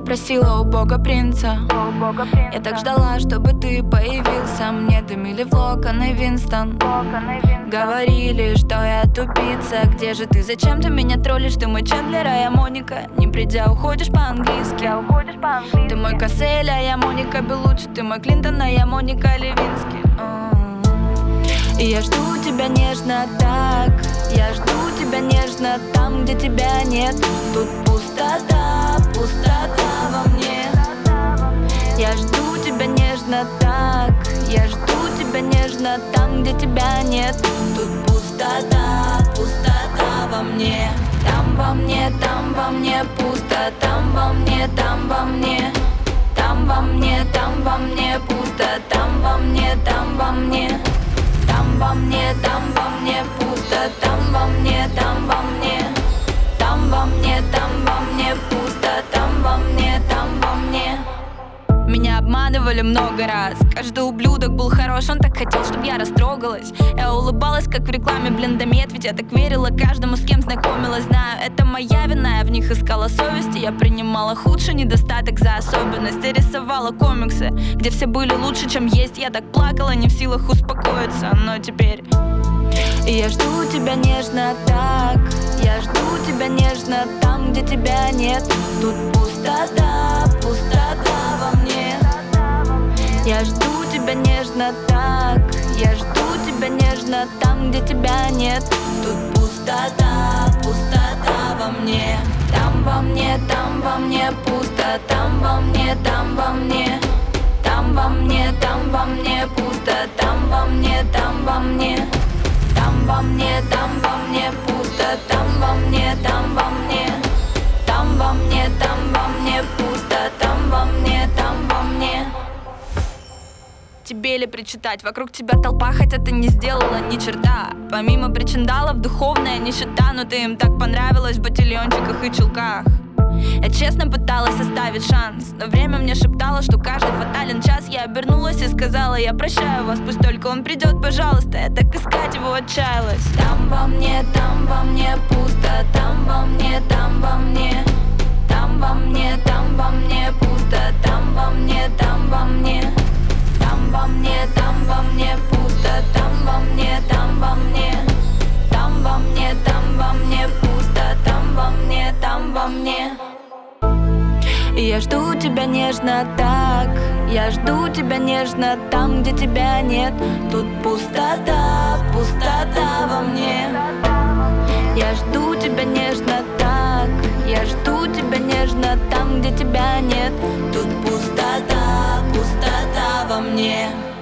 просила у Бога принца. Я так ждала, чтобы ты появился. Мне дымили в локоны Винстон. Говорили, что я тупица. Где же ты? Зачем ты меня троллишь? Ты мой Чендлер, а я Моника. Не придя, уходишь по-английски. Ты мой Кассель, а я Моника Белуччи. Ты мой Клинтон, а я Моника Левински. И я жду тебя нежно так. Я жду тебя нежно там, где тебя нет. Тут пустота, пустота во мне. Я жду тебя нежно так. Я жду тебя нежно там, где тебя нет. Тут пустота, пустота во мне. Там во мне пусто. Там во мне, там во мне. Там во мне пусто. Там во мне, там во мне. Там во мне пусто. Там во мне пусто. Там во мне. Меня обманывали много раз. Каждый ублюдок был хорош, он так хотел, чтобы я растрогалась. Я улыбалась, как в рекламе Блендомет. Ведь я так верила каждому, с кем знакомилась. Знаю, это моя вина, я в них искала совести. Я принимала худший недостаток за особенность. Я рисовала комиксы, где все были лучше, чем есть. Я так плакала, не в силах успокоиться. Но теперь я жду тебя нежно так. Я жду тебя нежно там, где тебя нет. Тут пустота, пустота во мне. Я жду тебя нежно так. Я жду тебя нежно там, где тебя нет. Тут пустота, пустота во мне. Там во мне пусто. Там во мне. Там во мне пусто. Там во мне. Там во мне пусто. Там во мне пусто. Там во мне. Тебе ли причитать? Вокруг тебя толпа, хотя ты не сделала ни черта. Помимо причиндалов, духовная нищета. Но ты им так понравилась в ботильончиках и чулках. Я честно пыталась оставить шанс, но время мне шептало, что каждый фатален час. Я обернулась и сказала: я прощаю вас, пусть только он придет, пожалуйста. Я так искать его отчаялась. Там во мне пусто. Там во мне пусто. Там во мне пусто. Там во мне пусто. Там во мне. И я жду тебя нежно так. Я жду тебя нежно там, где тебя нет. Тут пустота, пустота во мне. Я жду тебя нежно так. Я жду тебя нежно там, где тебя нет. Тут пустота, пустота во мне.